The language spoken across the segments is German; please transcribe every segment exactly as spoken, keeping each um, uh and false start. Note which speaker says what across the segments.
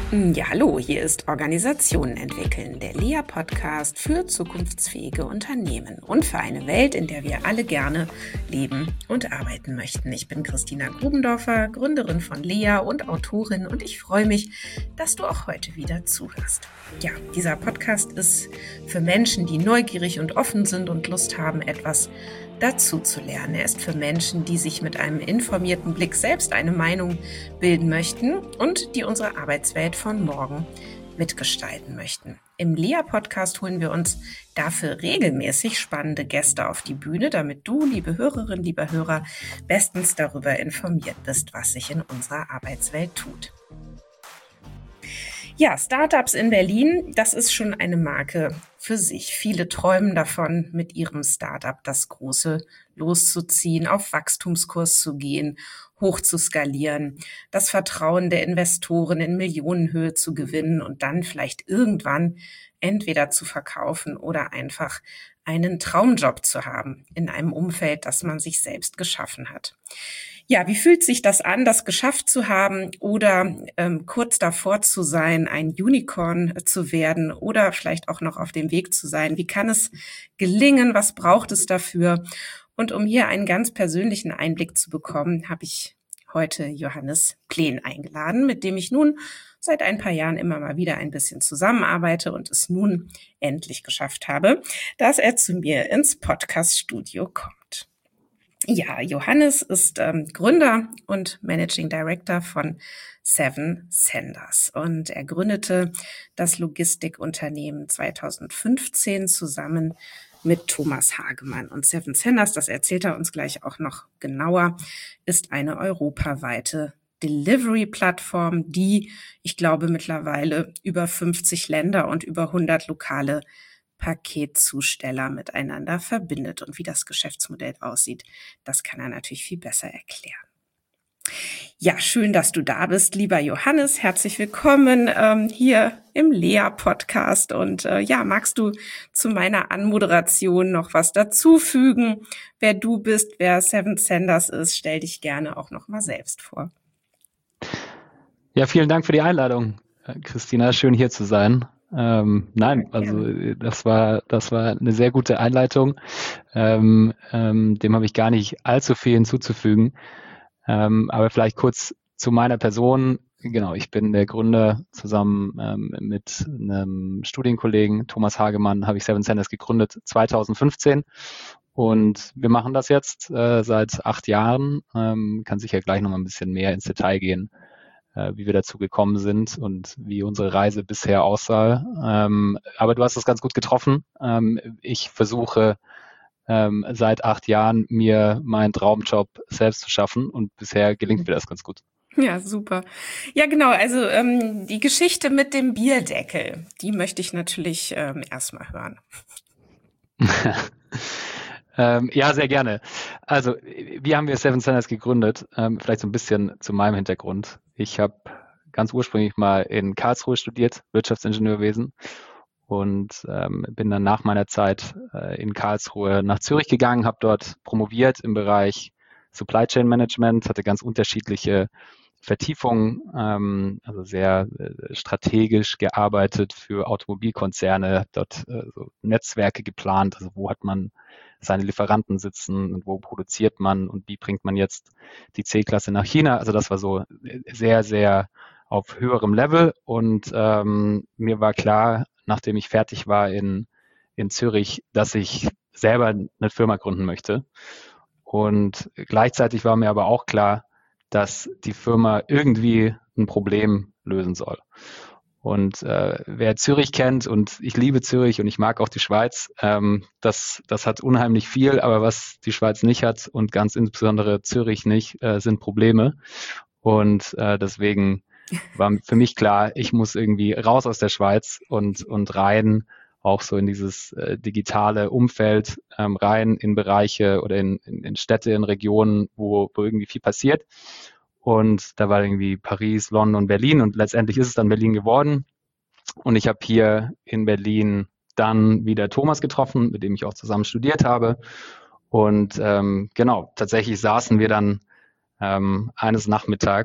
Speaker 1: Ja, hallo, hier ist Organisationen entwickeln, der L E A-Podcast für zukunftsfähige Unternehmen und für eine Welt, in der wir alle gerne leben und arbeiten möchten. Ich bin Christina Grubendorfer, Gründerin von L E A und Autorin, und ich freue mich, dass du auch heute wieder zuhörst. Ja, dieser Podcast ist für Menschen, die neugierig und offen sind und Lust haben, etwas dazu zu lernen. Er ist für Menschen, die sich mit einem informierten Blick selbst eine Meinung bilden möchten und die unsere Arbeitswelt von morgen mitgestalten möchten. Im L E A-Podcast holen wir uns dafür regelmäßig spannende Gäste auf die Bühne, damit du, liebe Hörerinnen, lieber Hörer, bestens darüber informiert bist, was sich in unserer Arbeitswelt tut. Ja, Startups in Berlin, das ist schon eine Marke für sich. Viele träumen davon, mit ihrem Startup das Große loszuziehen, auf Wachstumskurs zu gehen, hoch zu skalieren, das Vertrauen der Investoren in Millionenhöhe zu gewinnen und dann vielleicht irgendwann entweder zu verkaufen oder einfach einen Traumjob zu haben in einem Umfeld, das man sich selbst geschaffen hat. Ja, wie fühlt sich das an, das geschafft zu haben oder ähm, kurz davor zu sein, ein Unicorn zu werden oder vielleicht auch noch auf dem Weg zu sein? Wie kann es gelingen? Was braucht es dafür? Und um hier einen ganz persönlichen Einblick zu bekommen, habe ich heute Johannes Plehn eingeladen, mit dem ich nun seit ein paar Jahren immer mal wieder ein bisschen zusammenarbeite und es nun endlich geschafft habe, dass er zu mir ins Podcast-Studio kommt. Ja, Johannes ist ähm, Gründer und Managing Director von Seven Senders und er gründete das Logistikunternehmen zweitausendfünfzehn zusammen mit Thomas Hagemann. Und Seven Senders, das erzählt er uns gleich auch noch genauer, ist eine europaweite Delivery-Plattform, die, ich glaube, mittlerweile über fünfzig Länder und über hundert lokale Paketzusteller miteinander verbindet. Und wie das Geschäftsmodell aussieht, das kann er natürlich viel besser erklären. Ja, schön, dass du da bist, lieber Johannes. Herzlich willkommen ähm, hier im L E A-Podcast. Und äh, ja, magst du zu meiner Anmoderation noch was dazufügen? Wer du bist, wer Seven Senders ist, stell dich gerne auch noch mal selbst vor.
Speaker 2: Ja, vielen Dank für die Einladung, Christina. Schön, hier zu sein. Ähm, nein, also das war das war eine sehr gute Einleitung. Ähm, ähm, dem habe ich gar nicht allzu viel hinzuzufügen. Ähm, aber vielleicht kurz zu meiner Person. Genau, ich bin der Gründer. Zusammen ähm, mit einem Studienkollegen Thomas Hagemann habe ich Seven Senders gegründet zweitausendfünfzehn. Und wir machen das jetzt äh, seit acht Jahren. Ähm, kann sicher gleich noch mal ein bisschen mehr ins Detail gehen, wie wir dazu gekommen sind und wie unsere Reise bisher aussah. Ähm, aber du hast es ganz gut getroffen. Ähm, ich versuche ähm, seit acht Jahren, mir meinen Traumjob selbst zu schaffen und bisher gelingt mir das ganz gut.
Speaker 1: Ja, super. Ja, genau. Also ähm, die Geschichte mit dem Bierdeckel, die möchte ich natürlich ähm, erstmal hören.
Speaker 2: Ähm, ja, sehr gerne. Also, wie haben wir Seven Senders gegründet? Ähm, vielleicht so ein bisschen zu meinem Hintergrund. Ich habe ganz ursprünglich mal in Karlsruhe studiert, Wirtschaftsingenieurwesen, und ähm, bin dann nach meiner Zeit äh, in Karlsruhe nach Zürich gegangen, habe dort promoviert im Bereich Supply Chain Management, hatte ganz unterschiedliche Vertiefungen, ähm, also sehr äh, strategisch gearbeitet für Automobilkonzerne, dort äh, so Netzwerke geplant, also wo hat man seine Lieferanten sitzen und wo produziert man und wie bringt man jetzt die C-Klasse nach China. Also das war so sehr, sehr auf höherem Level und ähm, mir war klar, nachdem ich fertig war in, in Zürich, dass ich selber eine Firma gründen möchte. Und gleichzeitig war mir aber auch klar, dass die Firma irgendwie ein Problem lösen soll. Und äh, wer Zürich kennt, und ich liebe Zürich und ich mag auch die Schweiz, ähm, das, das hat unheimlich viel, aber was die Schweiz nicht hat und ganz insbesondere Zürich nicht, äh, sind Probleme. Und äh, deswegen war für mich klar, ich muss irgendwie raus aus der Schweiz und, und rein auch so in dieses äh, digitale Umfeld, ähm, rein in Bereiche oder in, in, in Städte, in Regionen, wo, wo irgendwie viel passiert. Und da war irgendwie Paris, London, Berlin und letztendlich ist es dann Berlin geworden. Und ich habe hier in Berlin dann wieder Thomas getroffen, mit dem ich auch zusammen studiert habe. Und ähm, genau, tatsächlich saßen wir dann ähm, eines Nachmittags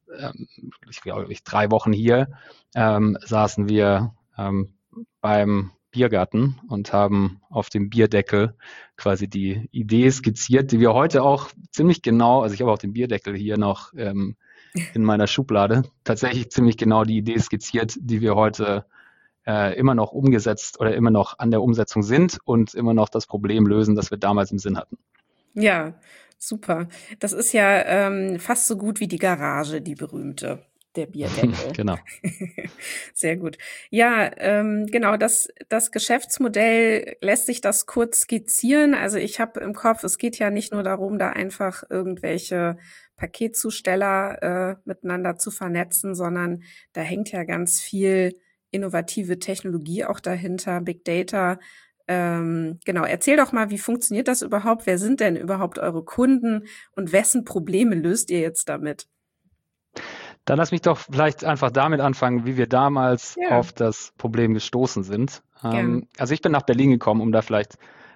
Speaker 2: ähm, ich glaube, ich drei Wochen hier, ähm, saßen wir ähm, beim Biergarten und haben auf dem Bierdeckel quasi die Idee skizziert, die wir heute auch ziemlich genau, also ich habe auch den Bierdeckel hier noch ähm, in meiner Schublade, tatsächlich ziemlich genau die Idee skizziert, die wir heute äh, immer noch umgesetzt oder immer noch an der Umsetzung sind und immer noch das Problem lösen, das wir damals im Sinn hatten.
Speaker 1: Ja, super. Das ist ja ähm, fast so gut wie die Garage, die berühmte, der Bierdeckel.
Speaker 2: Genau.
Speaker 1: Sehr gut. Ja, ähm, genau, das, das Geschäftsmodell lässt sich das kurz skizzieren. Also ich habe im Kopf, es geht ja nicht nur darum, da einfach irgendwelche Paketzusteller äh, miteinander zu vernetzen, sondern da hängt ja ganz viel innovative Technologie auch dahinter, Big Data. Ähm, genau, erzähl doch mal, wie funktioniert das überhaupt? Wer sind denn überhaupt eure Kunden und wessen Probleme löst ihr jetzt damit?
Speaker 2: Dann lass mich doch vielleicht einfach damit anfangen, wie wir damals
Speaker 1: Ja,
Speaker 2: auf das Problem gestoßen sind.
Speaker 1: gern.
Speaker 2: Ähm, also ich bin nach Berlin gekommen, um da vielleicht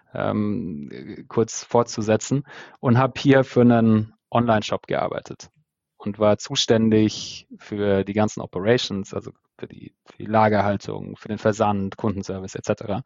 Speaker 2: ähm, kurz fortzusetzen und habe hier für einen Online-Shop gearbeitet und war zuständig für die ganzen Operations, also für die, für die Lagerhaltung, für den Versand, Kundenservice et cetera.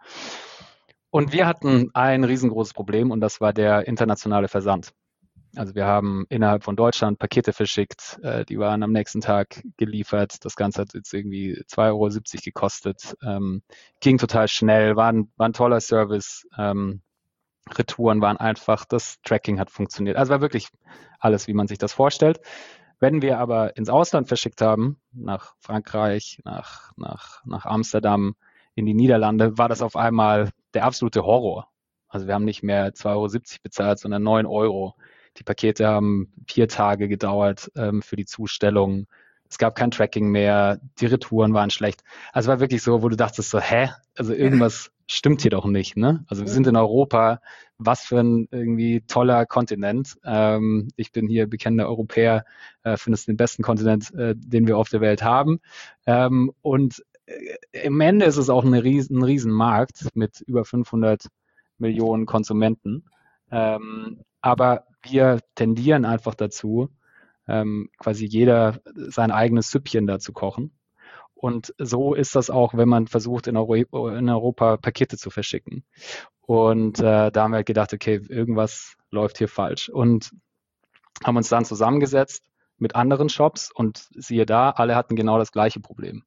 Speaker 2: Und wir hatten ein riesengroßes Problem und das war der internationale Versand. Also wir haben innerhalb von Deutschland Pakete verschickt, äh, die waren am nächsten Tag geliefert. Das Ganze hat jetzt irgendwie zwei Euro siebzig gekostet, ähm, ging total schnell, war ein, war ein toller Service. Ähm, Retouren waren einfach, das Tracking hat funktioniert. Also war wirklich alles, wie man sich das vorstellt. Wenn wir aber ins Ausland verschickt haben, nach Frankreich, nach, nach, nach Amsterdam, in die Niederlande, war das auf einmal der absolute Horror. Also wir haben nicht mehr zwei Euro siebzig bezahlt, sondern neun Euro. Die Pakete haben vier Tage gedauert ähm, für die Zustellung. Es gab kein Tracking mehr. Die Retouren waren schlecht. Also es war wirklich so, wo du dachtest so, hä? Also
Speaker 1: Ja.
Speaker 2: irgendwas stimmt hier doch nicht, ne? Also wir sind in Europa, was für ein irgendwie toller Kontinent. Ähm, ich bin hier bekennender Europäer, äh, finde es den besten Kontinent, äh, den wir auf der Welt haben. Ähm, und äh, im Ende ist es auch eine riesen, ein Riesenmarkt mit über fünfhundert Millionen Konsumenten. Ähm, aber wir tendieren einfach dazu, ähm, quasi jeder sein eigenes Süppchen da zu kochen. Und so ist das auch, wenn man versucht, in, Euro in Europa Pakete zu verschicken. Und äh, da haben wir halt gedacht, okay, irgendwas läuft hier falsch. Und haben uns dann zusammengesetzt mit anderen Shops und siehe da, alle hatten genau das gleiche Problem.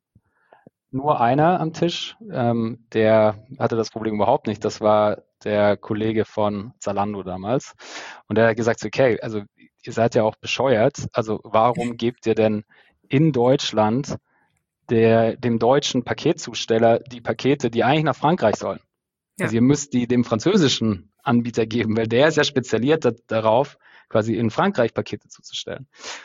Speaker 2: Nur einer am Tisch, ähm, der hatte das Problem überhaupt nicht. Das war der Kollege von Zalando damals. Und der hat gesagt, okay, also ihr seid ja auch bescheuert. Also warum gebt ihr denn in Deutschland der, dem deutschen Paketzusteller die Pakete, die eigentlich nach Frankreich sollen?
Speaker 1: Ja.
Speaker 2: Also ihr müsst die dem französischen Anbieter geben, weil der ist ja spezialisiert darauf, quasi in Frankreich Pakete zuzustellen.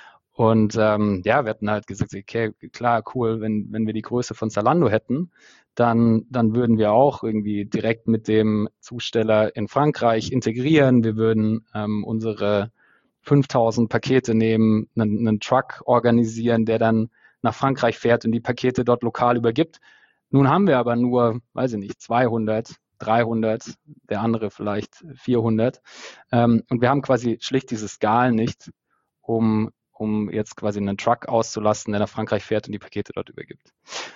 Speaker 2: Und ähm, ja, wir hatten halt gesagt, okay, klar, cool, wenn, wenn wir die Größe von Zalando hätten, dann, dann würden wir auch irgendwie direkt mit dem Zusteller in Frankreich integrieren. Wir würden ähm, unsere fünftausend Pakete nehmen, einen, einen Truck organisieren, der dann nach Frankreich fährt und die Pakete dort lokal übergibt. Nun haben wir aber nur, weiß ich nicht, zweihundert, dreihundert, der andere vielleicht vierhundert. Ähm, und wir haben quasi schlicht diese Skalen nicht, um, um jetzt quasi einen Truck auszulasten, der nach Frankreich fährt und die Pakete dort übergibt.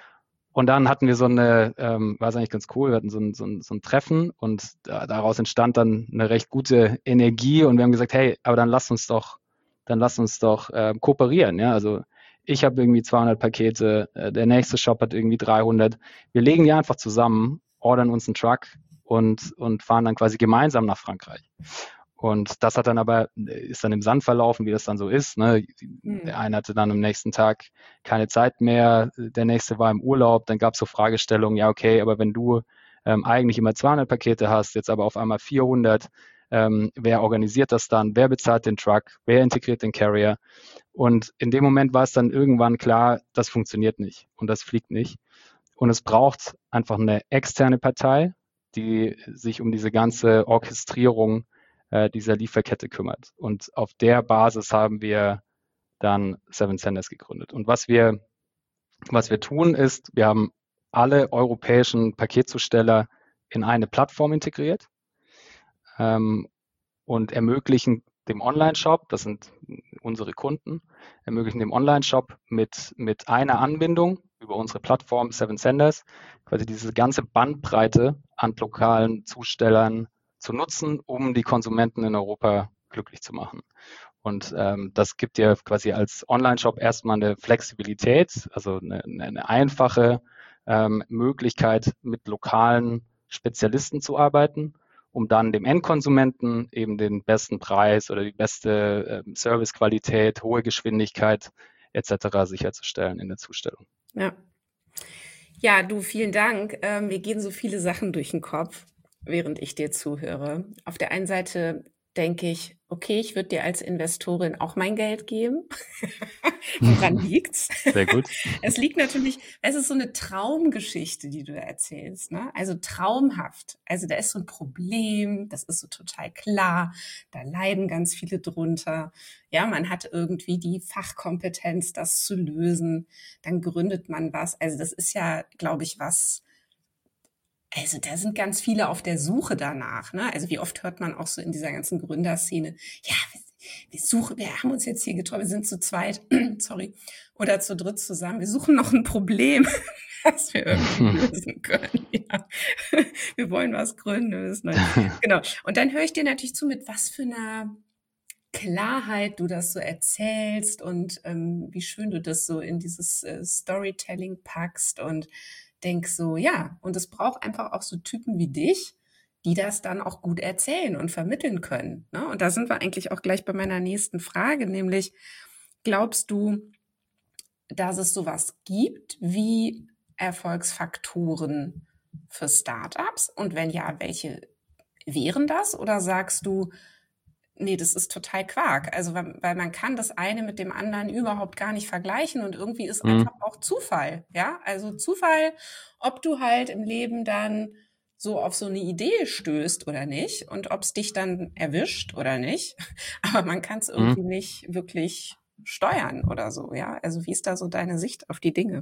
Speaker 2: Und dann hatten wir so eine, ähm, war es eigentlich ganz cool, wir hatten so ein, so ein, so ein Treffen und da, daraus entstand dann eine recht gute Energie und wir haben gesagt, hey, aber dann lass uns doch, dann lass uns doch äh, kooperieren, ja, also ich habe irgendwie zweihundert Pakete, äh, der nächste Shop hat irgendwie dreihundert. Wir legen die einfach zusammen, ordern uns einen Truck und, und fahren dann quasi gemeinsam nach Frankreich. Und das hat dann aber, ist dann im Sand verlaufen, wie das dann so ist. Ne? Der eine hatte dann am nächsten Tag keine Zeit mehr, der nächste war im Urlaub, dann gab es so Fragestellungen, ja okay, aber wenn du ähm, eigentlich immer zweihundert Pakete hast, jetzt aber auf einmal vierhundert, ähm, wer organisiert das dann, wer bezahlt den Truck, wer integriert den Carrier? Und in dem Moment war es dann irgendwann klar, das funktioniert nicht und das fliegt nicht. Und es braucht einfach eine externe Partei, die sich um diese ganze Orchestrierung äh, dieser Lieferkette kümmert. Und auf der Basis haben wir dann Seven Senders gegründet. Und was wir, was wir tun ist, wir haben alle europäischen Paketzusteller in eine Plattform integriert ähm, und ermöglichen dem Online-Shop, das sind unsere Kunden, ermöglichen dem Online-Shop mit, mit einer Anbindung über unsere Plattform Seven Senders quasi diese ganze Bandbreite an lokalen Zustellern zu nutzen, um die Konsumenten in Europa glücklich zu machen. Und ähm, das gibt dir quasi als Online-Shop erstmal eine Flexibilität, also eine, eine einfache ähm, Möglichkeit, mit lokalen Spezialisten zu arbeiten, um dann dem Endkonsumenten eben den besten Preis oder die beste äh, Servicequalität, hohe Geschwindigkeit et cetera sicherzustellen in der Zustellung.
Speaker 1: Ja. Ja, du, vielen Dank. Ähm, mir gehen so viele Sachen durch den Kopf, während ich dir zuhöre. Auf der einen Seite denke ich, okay, ich würde dir als Investorin auch mein Geld geben. Woran liegt's?
Speaker 2: Sehr gut.
Speaker 1: Es liegt natürlich, es ist so eine Traumgeschichte, die du erzählst, ne? Also traumhaft. Also da ist so ein Problem, das ist so total klar. Da leiden ganz viele drunter. Ja, man hat irgendwie die Fachkompetenz, das zu lösen. Dann gründet man was. Also das ist ja, glaube ich, was. Also da sind ganz viele auf der Suche danach, ne? Also wie oft hört man auch so in dieser ganzen Gründerszene, ja, wir, wir suchen, wir haben uns jetzt hier getroffen, wir sind zu zweit, sorry, oder zu dritt zusammen, wir suchen noch ein Problem, das wir irgendwie lösen können. Ja. Wir wollen was gründen, wir wissen nicht. Genau. Und dann höre ich dir natürlich zu, mit was für einer Klarheit du das so erzählst und ähm, wie schön du das so in dieses äh, Storytelling packst und denk so, ja, und es braucht einfach auch so Typen wie dich, die das dann auch gut erzählen und vermitteln können. Ne? Und da sind wir eigentlich auch gleich bei meiner nächsten Frage, nämlich, glaubst du, dass es sowas gibt wie Erfolgsfaktoren für Startups? Und wenn ja, welche wären das? Oder sagst du, nee, das ist total Quark. Also, weil, weil man kann das eine mit dem anderen überhaupt gar nicht vergleichen und irgendwie ist
Speaker 2: Mhm.
Speaker 1: einfach auch Zufall, ja? Also Zufall, ob du halt im Leben dann so auf so eine Idee stößt oder nicht und ob es dich dann erwischt oder nicht. Aber man kann es irgendwie
Speaker 2: Mhm.
Speaker 1: nicht wirklich steuern oder so, ja? Also, wie ist da so deine Sicht auf die Dinge?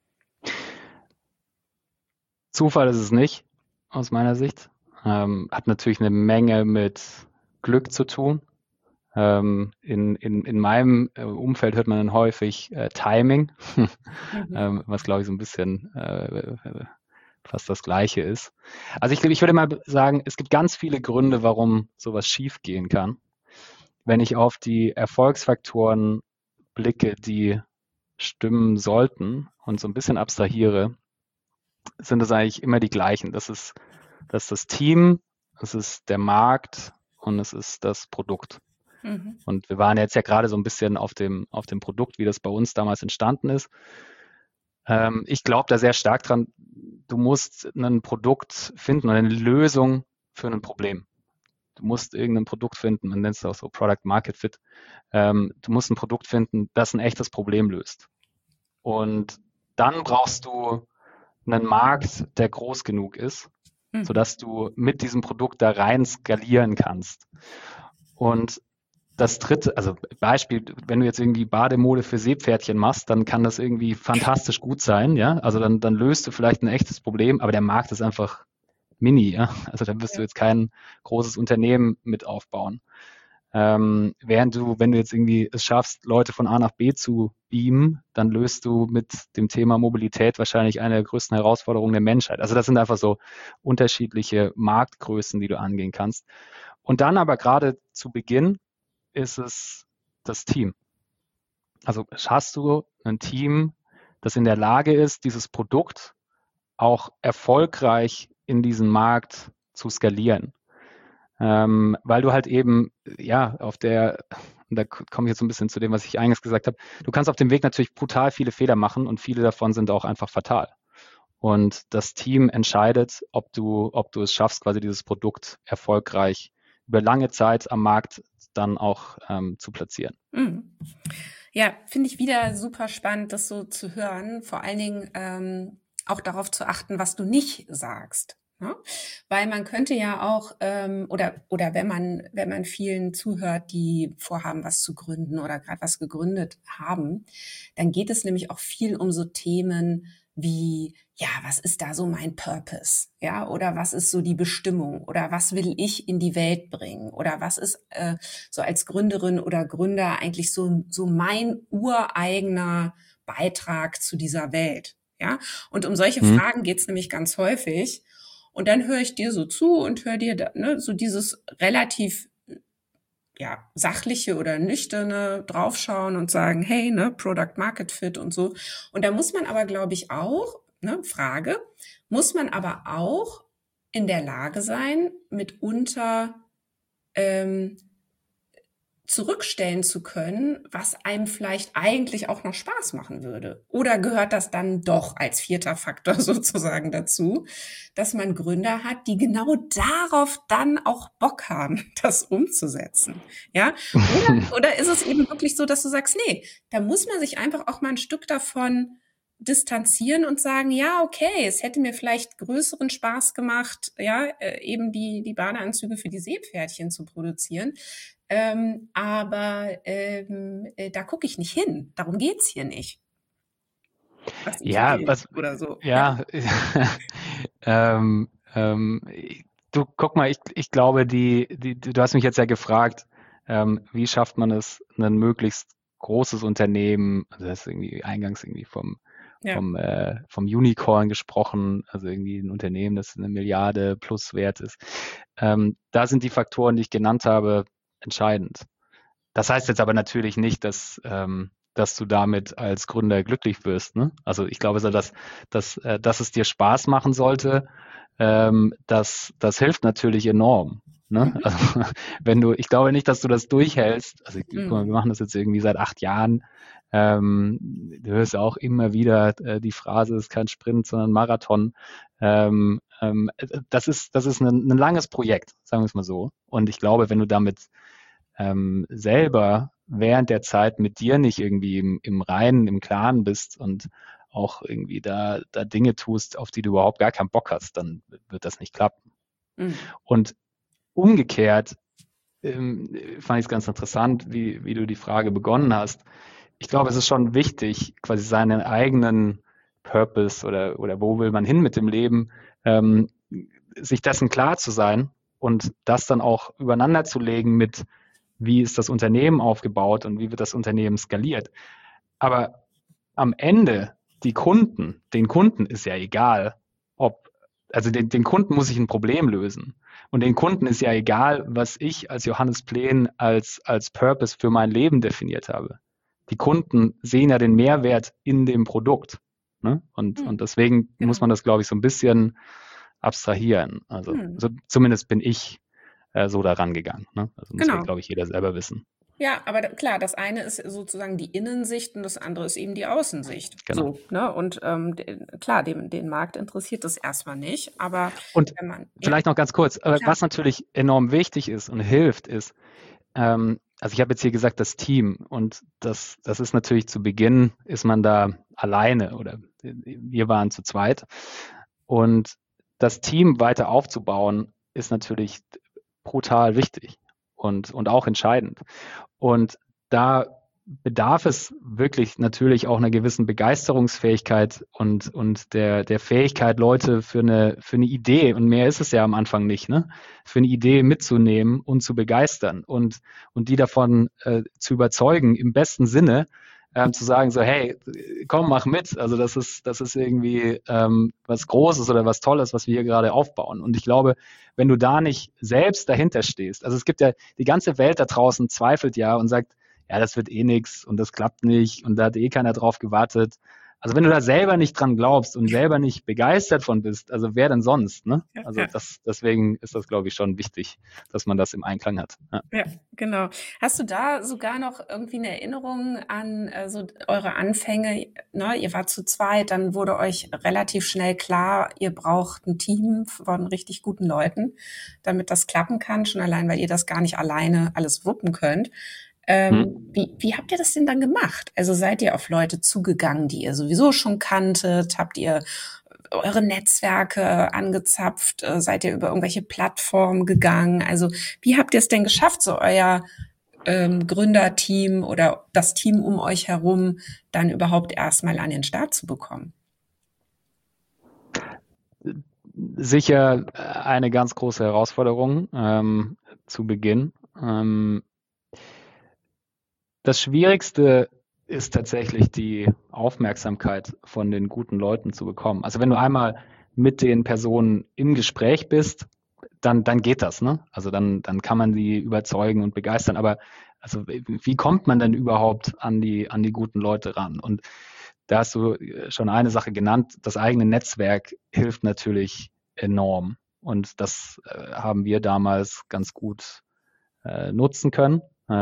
Speaker 2: Zufall ist es nicht, aus meiner Sicht. Ähm, hat natürlich eine Menge mit Glück zu tun. Ähm, in, in, in meinem äh, Umfeld hört man dann häufig äh, Timing,
Speaker 1: Mhm.
Speaker 2: ähm, was glaube ich so ein bisschen äh, äh, fast das Gleiche ist. Also ich, ich würde mal sagen, es gibt ganz viele Gründe, warum sowas schief gehen kann. Wenn ich auf die Erfolgsfaktoren blicke, die stimmen sollten und so ein bisschen abstrahiere, sind es eigentlich immer die gleichen. Das ist, das ist das Team, es ist der Markt und es ist das Produkt.
Speaker 1: Mhm.
Speaker 2: Und wir waren jetzt ja gerade so ein bisschen auf dem, auf dem Produkt, wie das bei uns damals entstanden ist. Ähm, ich glaube da sehr stark dran, du musst ein Produkt finden oder eine Lösung für ein Problem. Du musst irgendein Produkt finden, man nennt es auch so Product Market Fit. Ähm, du musst ein Produkt finden, das ein echtes Problem löst. Und dann brauchst du einen Markt, der groß genug ist,
Speaker 1: Mhm.
Speaker 2: sodass du mit diesem Produkt da rein skalieren kannst. Und das dritte, also Beispiel, wenn du jetzt irgendwie Bademode für Seepferdchen machst, dann kann das irgendwie fantastisch gut sein, ja. Also dann, dann löst du vielleicht ein echtes Problem, aber der Markt ist einfach mini, ja. Also dann wirst du
Speaker 1: Ja.
Speaker 2: jetzt kein großes Unternehmen mit aufbauen. Ähm, während du, wenn du jetzt irgendwie es schaffst, Leute von A nach B zu beamen, dann löst du mit dem Thema Mobilität wahrscheinlich eine der größten Herausforderungen der Menschheit. Also das sind einfach so unterschiedliche Marktgrößen, die du angehen kannst. Und dann aber gerade zu Beginn ist es das Team. Also hast du ein Team, das in der Lage ist, dieses Produkt auch erfolgreich in diesen Markt zu skalieren. Ähm, weil du halt eben, ja, auf der, und da komme ich jetzt so ein bisschen zu dem, was ich eingangs gesagt habe, du kannst auf dem Weg natürlich brutal viele Fehler machen und viele davon sind auch einfach fatal. Und das Team entscheidet, ob du, ob du es schaffst, quasi dieses Produkt erfolgreich über lange Zeit am Markt dann auch ähm, zu platzieren.
Speaker 1: Mhm. Ja, finde ich wieder super spannend, das so zu hören. Vor allen Dingen ähm, auch darauf zu achten, was du nicht sagst. Ne? Weil man könnte ja auch, ähm, oder, oder wenn man, wenn man vielen zuhört, die vorhaben, was zu gründen oder gerade was gegründet haben, dann geht es nämlich auch viel um so Themen wie ja, was ist da so mein Purpose? Ja, oder was ist so die Bestimmung? Oder was will ich in die Welt bringen? Oder was ist äh, so als Gründerin oder Gründer eigentlich so, so mein ureigener Beitrag zu dieser Welt? Ja, und um solche
Speaker 2: Mhm.
Speaker 1: Fragen geht's nämlich ganz häufig. Und dann höre ich dir so zu und höre dir da, ne, so dieses relativ ja, sachliche oder nüchterne draufschauen und sagen, hey, ne, Product Market Fit und so. Und da muss man aber, glaube ich, auch, ne, Frage, muss man aber auch in der Lage sein, mitunter ähm, zurückstellen zu können, was einem vielleicht eigentlich auch noch Spaß machen würde. Oder gehört das dann doch als vierter Faktor sozusagen dazu, dass man Gründer hat, die genau darauf dann auch Bock haben, das umzusetzen? Ja? Oder, oder ist es eben wirklich so, dass du sagst, nee, da muss man sich einfach auch mal ein Stück davon distanzieren und sagen, ja, okay, es hätte mir vielleicht größeren Spaß gemacht, ja, äh, eben die, die Badeanzüge für die Seepferdchen zu produzieren. Ähm, aber ähm, äh, da gucke ich nicht hin. Darum geht's hier nicht. Was ich
Speaker 2: Ja,
Speaker 1: will
Speaker 2: was,
Speaker 1: oder so. Ja.
Speaker 2: ja, ähm, ähm, du, guck mal, ich, ich glaube, die, die, du hast mich jetzt ja gefragt, ähm, wie schafft man es, ein möglichst großes Unternehmen, also das ist irgendwie eingangs irgendwie vom,
Speaker 1: Ja.
Speaker 2: vom, äh, vom Unicorn gesprochen, also irgendwie ein Unternehmen, das eine Milliarde plus wert ist. Ähm, da sind die Faktoren, die ich genannt habe, entscheidend. Das heißt jetzt aber natürlich nicht, dass, ähm, dass du damit als Gründer glücklich wirst. Ne? Also ich glaube so, dass, dass, äh, dass es dir Spaß machen sollte, ähm, das, das hilft natürlich enorm. Ne?
Speaker 1: Mhm.
Speaker 2: Also wenn du, ich glaube nicht, dass du das durchhältst. Also guck mal, wir
Speaker 1: Mhm.
Speaker 2: machen das jetzt irgendwie seit acht Jahren. Ähm, du hörst auch immer wieder äh, die Phrase, es ist kein Sprint, sondern Marathon. Ähm, ähm, das ist, das ist ein, ein langes Projekt, sagen wir es mal so. Und ich glaube, wenn du damit ähm, selber während der Zeit mit dir nicht irgendwie im, im Reinen, im Klaren bist und auch irgendwie da, da Dinge tust, auf die du überhaupt gar keinen Bock hast, dann wird das nicht klappen.
Speaker 1: Mhm.
Speaker 2: Und umgekehrt ähm, fand ich es ganz interessant, wie, wie du die Frage begonnen hast. Ich glaube, es ist schon wichtig, quasi seinen eigenen Purpose oder, oder wo will man hin mit dem Leben, ähm, sich dessen klar zu sein und das dann auch übereinander zu legen mit, wie ist das Unternehmen aufgebaut und wie wird das Unternehmen skaliert. Aber am Ende die Kunden, den Kunden ist ja egal, ob, also den, den Kunden muss ich ein Problem lösen. Und den Kunden ist ja egal, was ich als Johannes Plehn als, als Purpose für mein Leben definiert habe. Die Kunden sehen ja den Mehrwert in dem Produkt. Ne? Und, und
Speaker 1: Mhm.
Speaker 2: deswegen muss
Speaker 1: Genau.
Speaker 2: man das, glaube ich, so ein bisschen abstrahieren. Also,
Speaker 1: Mhm.
Speaker 2: so, zumindest bin ich äh, so daran gegangen. Ne? Also muss ja,
Speaker 1: Genau.
Speaker 2: glaube ich, jeder selber wissen.
Speaker 1: Ja, aber da, klar, das eine ist sozusagen die Innensicht und das andere ist eben die Außensicht.
Speaker 2: Genau.
Speaker 1: So, ne? Und ähm, de, klar, dem, den Markt interessiert das erstmal nicht, aber
Speaker 2: Und
Speaker 1: wenn man, ja,
Speaker 2: vielleicht noch ganz kurz, äh,
Speaker 1: klar.
Speaker 2: was natürlich enorm wichtig ist und hilft, ist, ähm, also ich habe jetzt hier gesagt, das Team und das, das ist natürlich zu Beginn, ist man da alleine oder wir waren zu zweit und das Team weiter aufzubauen, ist natürlich brutal wichtig und, und auch entscheidend. Und da bedarf es wirklich natürlich auch einer gewissen Begeisterungsfähigkeit und, und der, der Fähigkeit, Leute für eine, für eine Idee, und mehr ist es ja am Anfang nicht, ne, für eine Idee mitzunehmen und zu begeistern und, und die davon äh, zu überzeugen, im besten Sinne, ähm, zu sagen, so, hey, komm, mach mit. Also das ist, das ist irgendwie ähm, was Großes oder was Tolles, was wir hier gerade aufbauen. Und ich glaube, wenn du da nicht selbst dahinter stehst, also es gibt ja, die ganze Welt da draußen zweifelt ja und sagt, ja, das wird eh nix und das klappt nicht und da hat eh keiner drauf gewartet. Also wenn du da selber nicht dran glaubst und selber nicht begeistert von bist, also wer denn sonst, ne?
Speaker 1: Ja,
Speaker 2: Also
Speaker 1: ja.
Speaker 2: das, deswegen ist das, glaube ich, schon wichtig, dass man das im Einklang hat. Ja.
Speaker 1: Ja, genau. Hast du da sogar noch irgendwie eine Erinnerung an äh, so eure Anfänge? Ne? Ihr wart zu zweit, dann wurde euch relativ schnell klar, ihr braucht ein Team von richtig guten Leuten, damit das klappen kann, schon allein, weil ihr das gar nicht alleine alles wuppen könnt.
Speaker 2: Hm.
Speaker 1: Ähm, wie, wie habt ihr das denn dann gemacht? Also seid ihr auf Leute zugegangen, die ihr sowieso schon kanntet? Habt ihr eure Netzwerke angezapft? Äh, Seid ihr über irgendwelche Plattformen gegangen? Also wie habt ihr es denn geschafft, so euer ähm, Gründerteam oder das Team um euch herum dann überhaupt erstmal an den Start zu bekommen?
Speaker 2: sicher eine ganz große Herausforderung ähm, zu Beginn. Ähm, das Schwierigste ist tatsächlich die Aufmerksamkeit von den guten Leuten zu bekommen. Also wenn du einmal mit den Personen im Gespräch bist, dann, dann geht das, ne? Also dann, dann kann man sie überzeugen und begeistern. Aber also wie kommt man denn überhaupt an die, an die guten Leute ran? Und da hast du schon eine Sache genannt. Das eigene Netzwerk hilft natürlich enorm. Und das äh, haben wir damals ganz gut äh, nutzen können.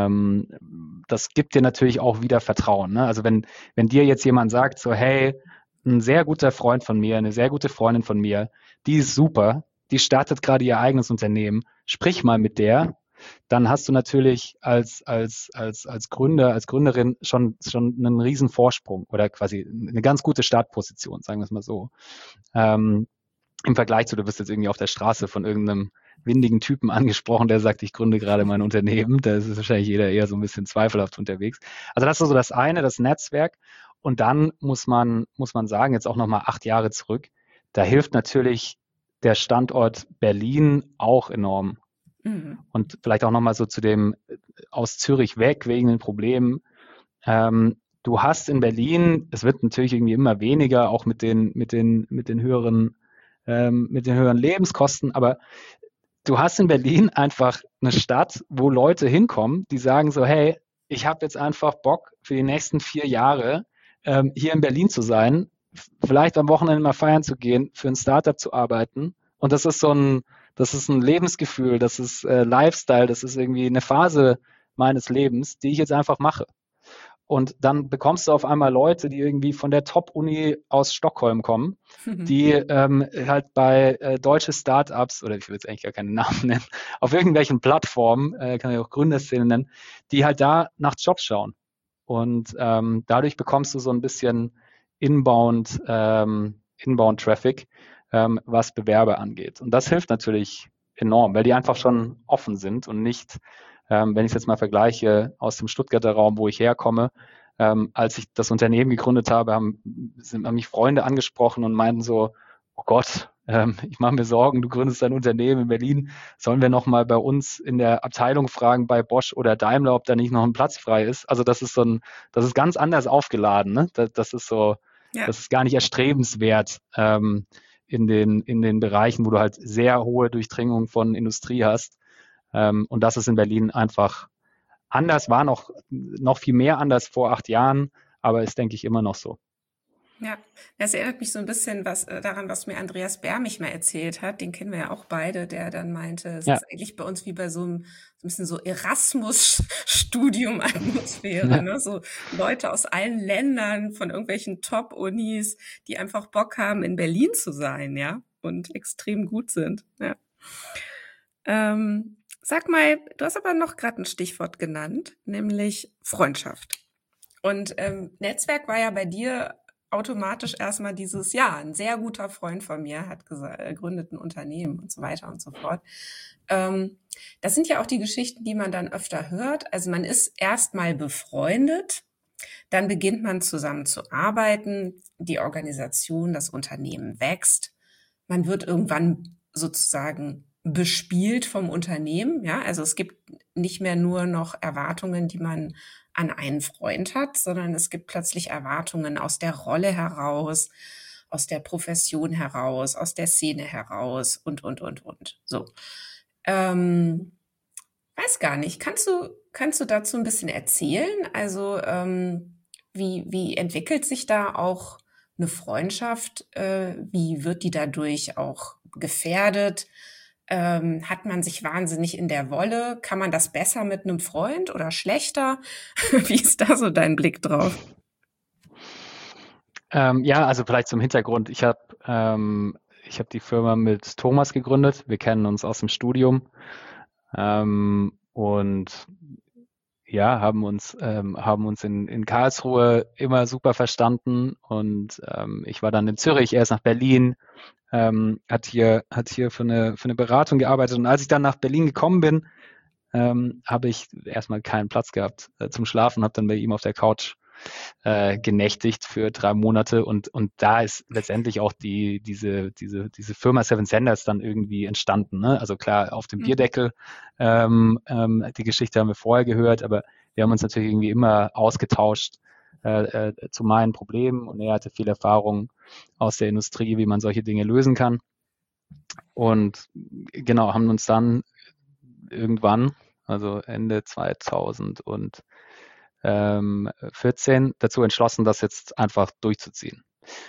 Speaker 2: Ähm, das gibt dir natürlich auch wieder Vertrauen. Ne? Also wenn, wenn dir jetzt jemand sagt, so, hey, ein sehr guter Freund von mir, eine sehr gute Freundin von mir, die ist super, die startet gerade ihr eigenes Unternehmen, sprich mal mit der, dann hast du natürlich als, als, als, als Gründer, als Gründerin schon, schon einen riesen Vorsprung oder quasi eine ganz gute Startposition, sagen wir es mal so. Ähm, Im Vergleich zu, du bist jetzt irgendwie auf der Straße von irgendeinem windigen Typen angesprochen, der sagt, ich gründe gerade mein Unternehmen. Da ist wahrscheinlich jeder eher so ein bisschen zweifelhaft unterwegs. Also das ist so das eine, das Netzwerk. Und dann muss man, muss man sagen, jetzt auch nochmal acht Jahre zurück, da hilft natürlich der Standort Berlin auch enorm. Mhm. Und vielleicht auch nochmal so zu dem aus Zürich weg wegen den Problemen. Ähm, du hast in Berlin, es wird natürlich irgendwie immer weniger, auch mit den, mit den, mit den höheren ähm, mit den höheren Lebenskosten, aber du hast in Berlin einfach eine Stadt, wo Leute hinkommen, die sagen so, hey, ich habe jetzt einfach Bock für die nächsten vier Jahre ähm, hier in Berlin zu sein, vielleicht am Wochenende mal feiern zu gehen, für ein Startup zu arbeiten. Und das ist so ein, das ist ein Lebensgefühl, das ist äh, Lifestyle, das ist irgendwie eine Phase meines Lebens, die ich jetzt einfach mache. Und dann bekommst du auf einmal Leute, die irgendwie von der Top-Uni aus Stockholm kommen, die ähm, halt bei äh, deutsche Startups, oder ich will jetzt eigentlich gar keinen Namen nennen, auf irgendwelchen Plattformen, äh, kann ich auch Gründerszene nennen, die halt da nach Jobs schauen. Und ähm, dadurch bekommst du so ein bisschen Inbound, ähm, Inbound-Traffic, ähm, was Bewerber angeht. Und das hilft natürlich enorm, weil die einfach schon offen sind und nicht Ähm, wenn ich es jetzt mal vergleiche aus dem Stuttgarter Raum, wo ich herkomme, ähm, als ich das Unternehmen gegründet habe, haben, sind, haben mich Freunde angesprochen und meinten so, oh Gott, ähm, ich mache mir Sorgen, du gründest ein Unternehmen in Berlin, sollen wir noch mal bei uns in der Abteilung fragen, bei Bosch oder Daimler, ob da nicht noch ein Platz frei ist? Also das ist so ein, das ist ganz anders aufgeladen, ne? Das, das ist so, ja. Das ist gar nicht erstrebenswert ähm, in den, in den Bereichen, wo du halt sehr hohe Durchdringung von Industrie hast. Ähm, und das ist in Berlin einfach anders, war noch, noch viel mehr anders vor acht Jahren, aber ist, denke ich, immer noch so.
Speaker 1: Ja, das erinnert mich so ein bisschen was äh, daran, was mir Andreas Bermich mal erzählt hat. Den kennen wir ja auch beide, der dann meinte, es ja. ist eigentlich bei uns wie bei so einem so ein bisschen so Erasmus-Studium-Atmosphäre, ja. ne? So Leute aus allen Ländern von irgendwelchen Top-Unis, die einfach Bock haben, in Berlin zu sein, ja, und extrem gut sind. Ja. Ähm, Sag mal, du hast aber noch gerade ein Stichwort genannt, nämlich Freundschaft. Und ähm, Netzwerk war ja bei dir automatisch erstmal dieses, ja, ein sehr guter Freund von mir hat gegründet ein Unternehmen und so weiter und so fort. Ähm, das sind ja auch die Geschichten, die man dann öfter hört. Also man ist erstmal befreundet, dann beginnt man zusammen zu arbeiten, die Organisation, das Unternehmen wächst, man wird irgendwann sozusagen bespielt vom Unternehmen, ja, also es gibt nicht mehr nur noch Erwartungen, die man an einen Freund hat, sondern es gibt plötzlich Erwartungen aus der Rolle heraus, aus der Profession heraus, aus der Szene heraus und, und, und, und, so. Ähm, weiß gar nicht, kannst du, kannst du dazu ein bisschen erzählen? Also, ähm, wie, wie entwickelt sich da auch eine Freundschaft? Äh, wie wird die dadurch auch gefährdet? Ähm, hat man sich wahnsinnig in der Wolle? Kann man das besser mit einem Freund oder schlechter? Wie ist da so dein Blick drauf?
Speaker 2: Ähm, ja, also vielleicht zum Hintergrund. Ich habe ähm, ich hab die Firma mit Thomas gegründet. Wir kennen uns aus dem Studium ähm, und ja, haben uns, ähm, haben uns in, in Karlsruhe immer super verstanden und ähm, ich war dann in Zürich, er ist nach Berlin, ähm, hat hier, hat hier für eine, für eine Beratung gearbeitet und als ich dann nach Berlin gekommen bin, ähm, habe ich erstmal keinen Platz gehabt äh, zum Schlafen, habe dann bei ihm auf der Couch äh, genächtigt für drei Monate und, und da ist letztendlich auch die, diese, diese, diese Firma Seven Senders dann irgendwie entstanden. Ne? Also klar, auf dem
Speaker 1: Mhm.
Speaker 2: Bierdeckel, ähm, ähm, die Geschichte haben wir vorher gehört, aber wir haben uns natürlich irgendwie immer ausgetauscht äh, äh, zu meinen Problemen und er hatte viel Erfahrung aus der Industrie, wie man solche Dinge lösen kann. Und genau, haben uns dann irgendwann, also Ende zweitausendvierzehn, dazu entschlossen, das jetzt einfach durchzuziehen.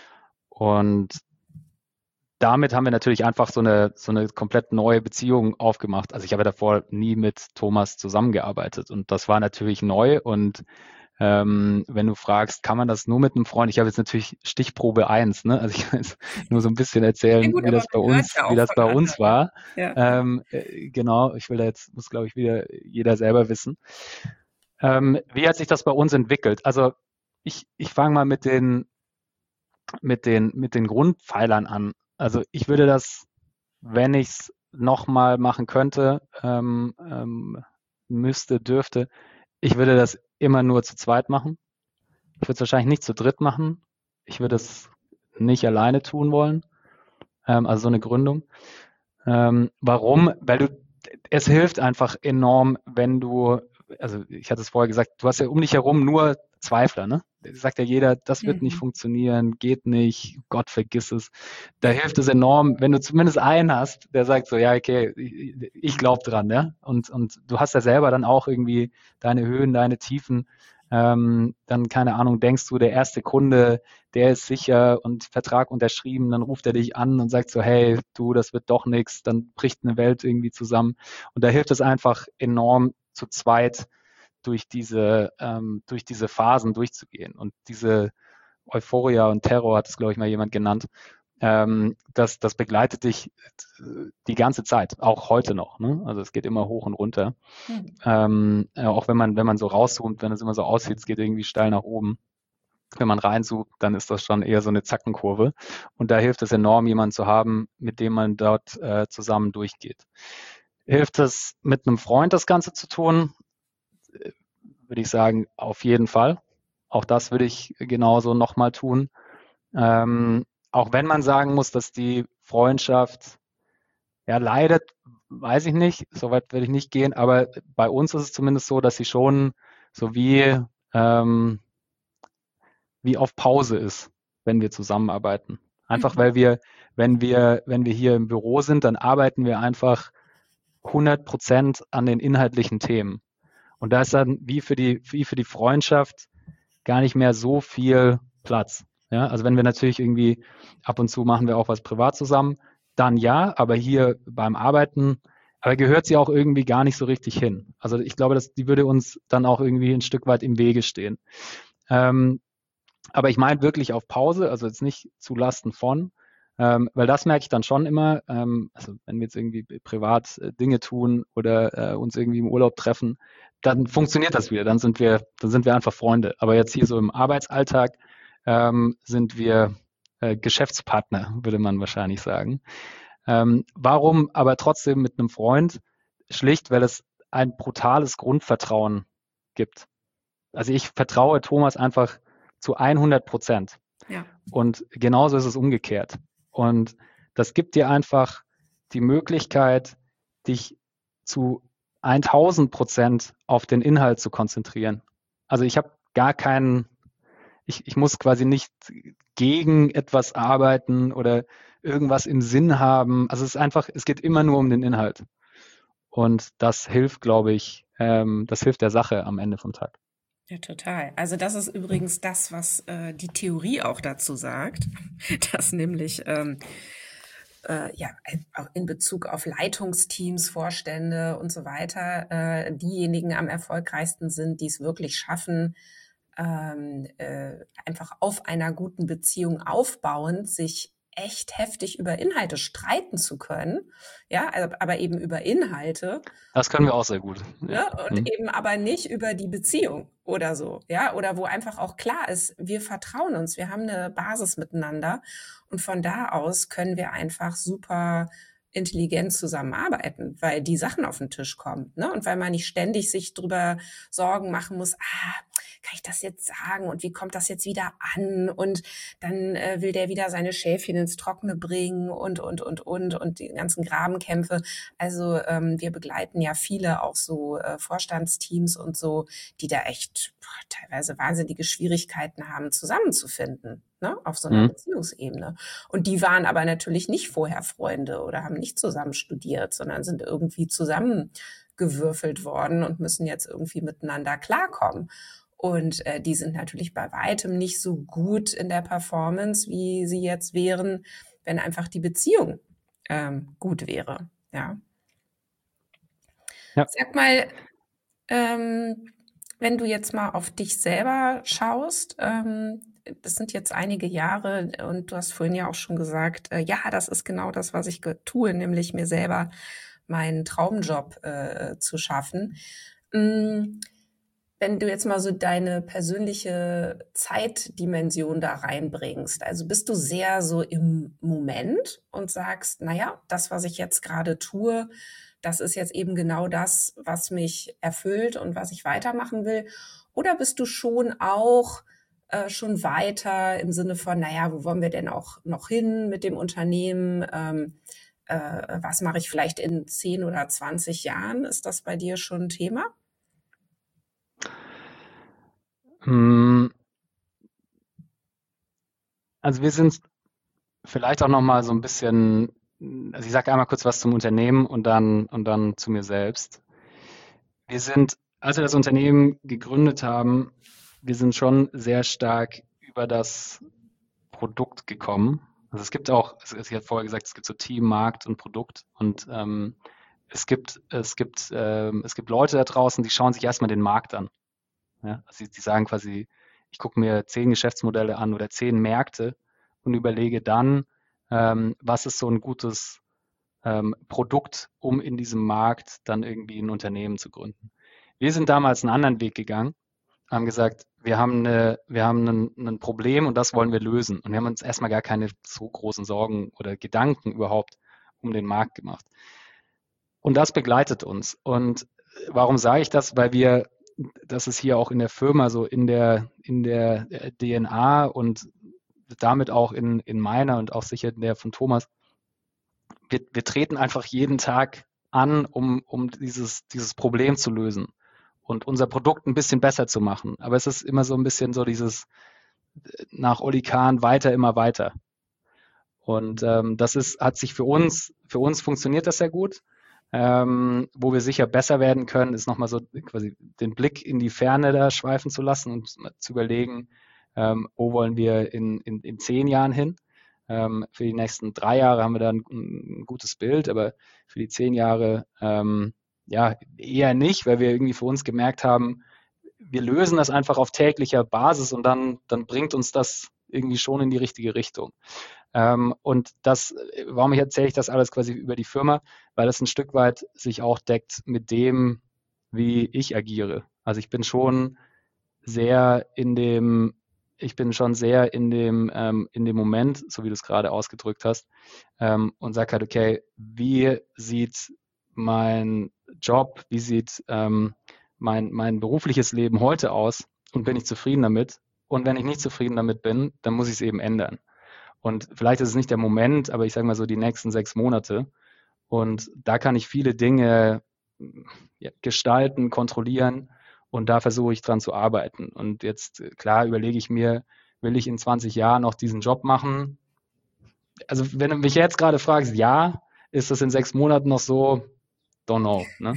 Speaker 2: Und damit haben wir natürlich einfach so eine, so eine komplett neue Beziehung aufgemacht. Also ich habe davor nie mit Thomas zusammengearbeitet und das war natürlich neu und ähm, wenn du fragst, kann man das nur mit einem Freund? Ich habe jetzt natürlich Stichprobe eins, ne? Also ich kann jetzt nur so ein bisschen
Speaker 1: Ja
Speaker 2: erzählen,
Speaker 1: gut,
Speaker 2: wie
Speaker 1: aber
Speaker 2: das bei
Speaker 1: man hört
Speaker 2: uns,
Speaker 1: ja
Speaker 2: wie
Speaker 1: auch
Speaker 2: das
Speaker 1: von
Speaker 2: bei uns
Speaker 1: anderen, ne?
Speaker 2: war.
Speaker 1: Ja.
Speaker 2: Ähm, äh, genau, ich will da jetzt, muss glaube ich wieder jeder selber wissen. Ähm, wie hat sich das bei uns entwickelt? Also ich, ich fange mal mit den, mit den, mit den Grundpfeilern an. Also ich würde das, wenn ich es nochmal machen könnte, ähm, ähm, müsste, dürfte, ich würde das immer nur zu zweit machen. Ich würde es wahrscheinlich nicht zu dritt machen. Ich würde es nicht alleine tun wollen. Ähm, also so eine Gründung. Ähm, warum? Weil du, es hilft einfach enorm, wenn du, also ich hatte es vorher gesagt, du hast ja um dich herum nur Zweifler, ne? Sagt ja jeder, das wird nicht
Speaker 1: Mhm.
Speaker 2: funktionieren, geht nicht, Gott vergiss es. Da hilft es enorm, wenn du zumindest einen hast, der sagt so, ja, okay, ich, ich glaube dran, ja. Und, und du hast ja selber dann auch irgendwie deine Höhen, deine Tiefen. Ähm, dann, keine Ahnung, denkst du, der erste Kunde, der ist sicher und Vertrag unterschrieben, dann ruft er dich an und sagt so, hey, du, das wird doch nichts, dann bricht eine Welt irgendwie zusammen. Und da hilft es einfach enorm, zu zweit durch diese, ähm, durch diese Phasen durchzugehen. Und diese Euphoria und Terror hat es, glaube ich, mal jemand genannt. Ähm, das, das begleitet dich die ganze Zeit, auch heute noch. Ne? Also es geht immer hoch und runter.
Speaker 1: Mhm.
Speaker 2: Ähm, äh, auch wenn man, wenn man so rauszoomt, wenn es immer so aussieht, es geht irgendwie steil nach oben. Wenn man reinzoomt, dann ist das schon eher so eine Zackenkurve. Und da hilft es enorm, jemanden zu haben, mit dem man dort äh, zusammen durchgeht. Hilft es, mit einem Freund das Ganze zu tun? Würde ich sagen, auf jeden Fall. Auch das würde ich genauso nochmal tun. Ähm, auch wenn man sagen muss, dass die Freundschaft ja leidet, weiß ich nicht, soweit würde ich nicht gehen, aber bei uns ist es zumindest so, dass sie schon so wie ähm, wie auf Pause ist, wenn wir zusammenarbeiten. Einfach
Speaker 1: Mhm.
Speaker 2: weil wir, wenn wir, wenn wir hier im Büro sind, dann arbeiten wir einfach hundert Prozent an den inhaltlichen Themen. Und da ist dann wie für die, wie für die Freundschaft gar nicht mehr so viel Platz. Ja, also wenn wir natürlich irgendwie ab und zu machen wir auch was privat zusammen, dann ja, aber hier beim Arbeiten, aber gehört sie auch irgendwie gar nicht so richtig hin. Also ich glaube, dass die würde uns dann auch irgendwie ein Stück weit im Wege stehen. Ähm, aber ich meine wirklich auf Pause, also jetzt nicht zu Lasten von, ähm, weil das merke ich dann schon immer, ähm, also wenn wir jetzt irgendwie privat äh, Dinge tun oder äh, uns irgendwie im Urlaub treffen, dann funktioniert das wieder, dann sind wir, dann sind wir einfach Freunde. Aber jetzt hier so im Arbeitsalltag ähm, sind wir äh, Geschäftspartner, würde man wahrscheinlich sagen. Ähm, warum aber trotzdem mit einem Freund? Schlicht, weil es ein brutales Grundvertrauen gibt. Also ich vertraue Thomas einfach zu hundert Prozent.
Speaker 1: Ja.
Speaker 2: Und genauso ist es umgekehrt. Und das gibt dir einfach die Möglichkeit, dich zu tausend Prozent auf den Inhalt zu konzentrieren. Also ich habe gar keinen, ich, ich muss quasi nicht gegen etwas arbeiten oder irgendwas im Sinn haben. Also es ist einfach, es geht immer nur um den Inhalt. Und das hilft, glaube ich, ähm, das hilft der Sache am Ende vom Tag.
Speaker 1: Ja, total. Also das ist übrigens das, was äh, die Theorie auch dazu sagt, dass nämlich ähm, äh, ja auch in Bezug auf Leitungsteams, Vorstände und so weiter äh, diejenigen am erfolgreichsten sind, die es wirklich schaffen, ähm, äh, einfach auf einer guten Beziehung aufbauend sich echt heftig über Inhalte streiten zu können, ja, also, aber eben über Inhalte.
Speaker 2: Das können wir auch sehr gut. Ja.
Speaker 1: Ne? Und
Speaker 2: Hm.
Speaker 1: eben aber nicht über die Beziehung oder so, ja, oder wo einfach auch klar ist, wir vertrauen uns, wir haben eine Basis miteinander und von da aus können wir einfach super intelligent zusammenarbeiten, weil die Sachen auf den Tisch kommen, ne? Und weil man nicht ständig sich drüber Sorgen machen muss, ah, kann ich das jetzt sagen und wie kommt das jetzt wieder an und dann äh, will der wieder seine Schäfchen ins Trockene bringen und, und, und, und und die ganzen Grabenkämpfe. Also ähm, wir begleiten ja viele auch so äh, Vorstandsteams und so, die da echt boah, teilweise wahnsinnige Schwierigkeiten haben, zusammenzufinden, ne, auf so einer
Speaker 2: Mhm.
Speaker 1: Beziehungsebene. Und die waren aber natürlich nicht vorher Freunde oder haben nicht zusammen studiert, sondern sind irgendwie zusammengewürfelt worden und müssen jetzt irgendwie miteinander klarkommen. Und äh, die sind natürlich bei weitem nicht so gut in der Performance, wie sie jetzt wären, wenn einfach die Beziehung ähm, gut wäre. Ja.
Speaker 2: Ja.
Speaker 1: Sag mal, ähm, wenn du jetzt mal auf dich selber schaust, ähm, das sind jetzt einige Jahre und du hast vorhin ja auch schon gesagt, äh, ja, das ist genau das, was ich tue, nämlich mir selber meinen Traumjob äh, zu schaffen. Mm, Wenn du jetzt mal so deine persönliche Zeitdimension da reinbringst, also bist du sehr so im Moment und sagst, naja, das, was ich jetzt gerade tue, das ist jetzt eben genau das, was mich erfüllt und was ich weitermachen will? Oder bist du schon auch äh, schon weiter im Sinne von, naja, wo wollen wir denn auch noch hin mit dem Unternehmen? Ähm, äh, was mache ich vielleicht in zehn oder zwanzig Jahren? Ist das bei dir schon ein Thema?
Speaker 2: Mm, Also wir sind vielleicht auch noch mal so ein bisschen, also ich sage einmal kurz was zum Unternehmen und dann und dann zu mir selbst. Wir sind, als wir das Unternehmen gegründet haben, wir sind schon sehr stark über das Produkt gekommen. Also es gibt auch, also ich hatte vorher gesagt, es gibt so Team, Markt und Produkt und ähm, es gibt, es gibt, ähm, es gibt Leute da draußen, die schauen sich erstmal den Markt an. Ja? Also die, die sagen quasi, ich gucke mir zehn Geschäftsmodelle an oder zehn Märkte und überlege dann, ähm, was ist so ein gutes ähm, Produkt, um in diesem Markt dann irgendwie ein Unternehmen zu gründen. Wir sind damals einen anderen Weg gegangen, haben gesagt, wir haben, eine, wir haben ein, ein Problem und das wollen wir lösen. Und wir haben uns erstmal gar keine so großen Sorgen oder Gedanken überhaupt um den Markt gemacht. Und das begleitet uns. Und warum sage ich das? Weil wir, das ist hier auch in der Firma so in der, in der D N A und damit auch in, in meiner und auch sicher in der von Thomas, wir, wir treten einfach jeden Tag an, um, um dieses, dieses Problem zu lösen und unser Produkt ein bisschen besser zu machen. Aber es ist immer so ein bisschen so dieses nach Oli Kahn weiter, immer weiter. Und ähm, das ist, hat sich für uns, für uns funktioniert das sehr gut. Ähm, wo wir sicher besser werden können, ist nochmal so quasi den Blick in die Ferne da schweifen zu lassen und zu überlegen, ähm, wo wollen wir in, in, in zehn Jahren hin. Ähm, für die nächsten drei Jahre haben wir da ein, ein gutes Bild, aber für die zehn Jahre ähm, ja eher nicht, weil wir irgendwie für uns gemerkt haben, wir lösen das einfach auf täglicher Basis und dann, dann bringt uns das irgendwie schon in die richtige Richtung. Ähm, und das, warum ich erzähle ich das alles quasi über die Firma? Weil das ein Stück weit sich auch deckt mit dem, wie ich agiere. Also ich bin schon sehr in dem, ich bin schon sehr in dem, ähm, in dem Moment, so wie du es gerade ausgedrückt hast, ähm, und sage halt, okay, wie sieht mein Job, wie sieht ähm, mein, mein berufliches Leben heute aus und bin ich zufrieden damit? Und wenn ich nicht zufrieden damit bin, dann muss ich es eben ändern. Und vielleicht ist es nicht der Moment, aber ich sage mal so die nächsten sechs Monate. Und da kann ich viele Dinge ja, gestalten, kontrollieren und da versuche ich dran zu arbeiten. Und jetzt, klar, überlege ich mir, will ich in zwanzig Jahren noch diesen Job machen? Also wenn du mich jetzt gerade fragst, ja, ist das in sechs Monaten noch so? Don't know. Ne?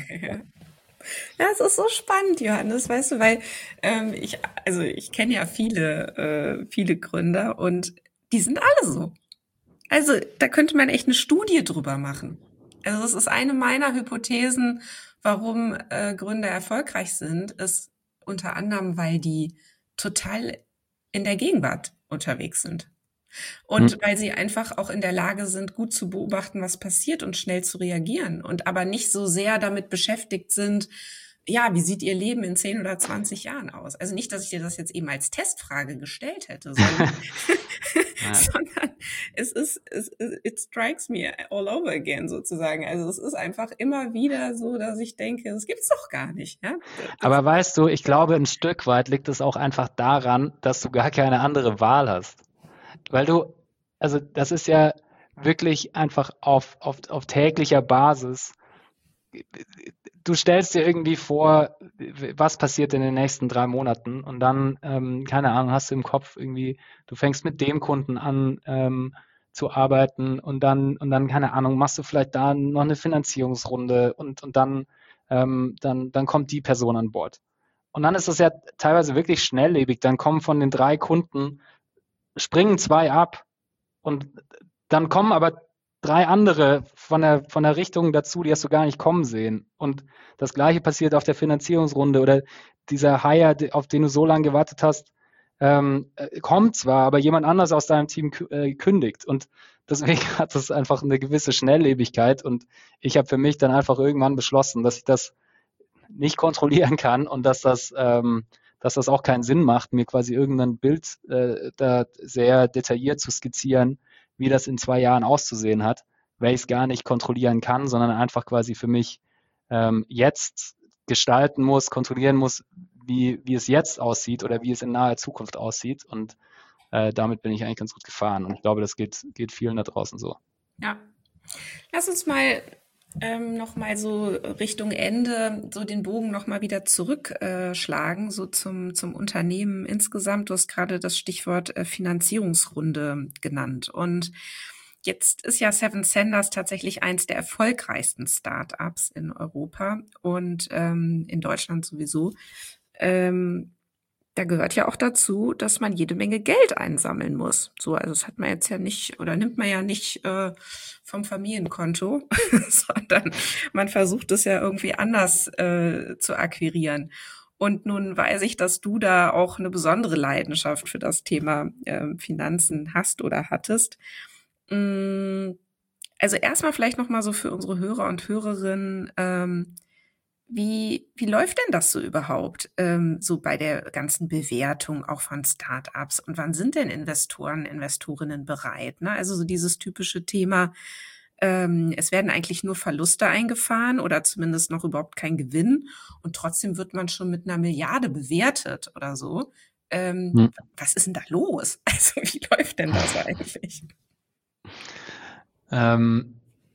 Speaker 1: Ja, es ist so spannend, Johannes, weißt du, weil ähm, ich, also ich kenne ja viele, äh, viele Gründer und die sind alle so. Also da könnte man echt eine Studie drüber machen. Also das ist eine meiner Hypothesen, warum äh, Gründer erfolgreich sind, ist unter anderem, weil die total in der Gegenwart unterwegs sind.
Speaker 2: Hm.
Speaker 1: Und weil sie einfach auch in der Lage sind, gut zu beobachten, was passiert und schnell zu reagieren und aber nicht so sehr damit beschäftigt sind, ja, wie sieht Ihr Leben in zehn oder zwanzig Jahren aus? Also nicht, dass ich dir das jetzt eben als Testfrage gestellt hätte, sondern,
Speaker 2: Ja.
Speaker 1: sondern es ist, es, it strikes me all over again sozusagen. Also es ist einfach immer wieder so, dass ich denke, das gibt's doch gar nicht. Ja? Das,
Speaker 2: Aber weißt du, ich glaube, ein Stück weit liegt es auch einfach daran, dass du gar keine andere Wahl hast. Weil du, also das ist ja wirklich einfach auf, auf, auf täglicher Basis. Du stellst dir irgendwie vor, was passiert in den nächsten drei Monaten und dann, ähm, keine Ahnung, hast du im Kopf irgendwie, du fängst mit dem Kunden an ähm, zu arbeiten und dann, und dann, keine Ahnung, machst du vielleicht da noch eine Finanzierungsrunde und, und dann, ähm, dann, dann kommt die Person an Bord. Und dann ist das ja teilweise wirklich schnelllebig. Dann kommen von den drei Kunden, springen zwei ab und dann kommen aber drei andere von der, von der Richtung dazu, die hast du gar nicht kommen sehen. Und das Gleiche passiert auf der Finanzierungsrunde oder dieser Hire, auf den du so lange gewartet hast, ähm, äh, kommt zwar, aber jemand anders aus deinem Team äh, kündigt. Und deswegen hat es einfach eine gewisse Schnelllebigkeit. Und ich habe für mich dann einfach irgendwann beschlossen, dass ich das nicht kontrollieren kann und dass das, ähm, dass das auch keinen Sinn macht, mir quasi irgendein Bild äh, da sehr detailliert zu skizzieren, wie das in zwei Jahren auszusehen hat, weil ich es gar nicht kontrollieren kann, sondern einfach quasi für mich ähm, jetzt gestalten muss, kontrollieren muss, wie, wie es jetzt aussieht oder wie es in naher Zukunft aussieht. Und äh, damit bin ich eigentlich ganz gut gefahren. Und ich glaube, das geht, geht vielen da draußen so.
Speaker 1: ja. Lass uns mal ähm, noch mal so Richtung Ende so den Bogen noch mal wieder zurückschlagen, äh, schlagen, so zum, zum Unternehmen insgesamt. Du hast gerade das Stichwort äh, Finanzierungsrunde genannt. Und jetzt ist ja Seven Senders tatsächlich eins der erfolgreichsten Startups in Europa und ähm, in Deutschland sowieso. Ähm, da gehört ja auch dazu, dass man jede Menge Geld einsammeln muss. So, also das hat man jetzt ja nicht oder nimmt man ja nicht äh, vom Familienkonto, sondern man versucht es ja irgendwie anders äh, zu akquirieren. Und nun weiß ich, dass du da auch eine besondere Leidenschaft für das Thema äh, Finanzen hast oder hattest. Mm, Also erstmal vielleicht noch mal so für unsere Hörer und Hörerinnen. Ähm, wie, wie läuft denn das so überhaupt, ähm, so bei der ganzen Bewertung auch von Startups? Und wann sind denn Investoren, Investorinnen bereit? Ne? Also so dieses typische Thema, ähm, es werden eigentlich nur Verluste eingefahren oder zumindest noch überhaupt kein Gewinn und trotzdem wird man schon mit einer Milliarde bewertet oder so. Ähm,
Speaker 2: Hm.
Speaker 1: Was ist denn da los? Also wie läuft denn das eigentlich?
Speaker 2: Ähm,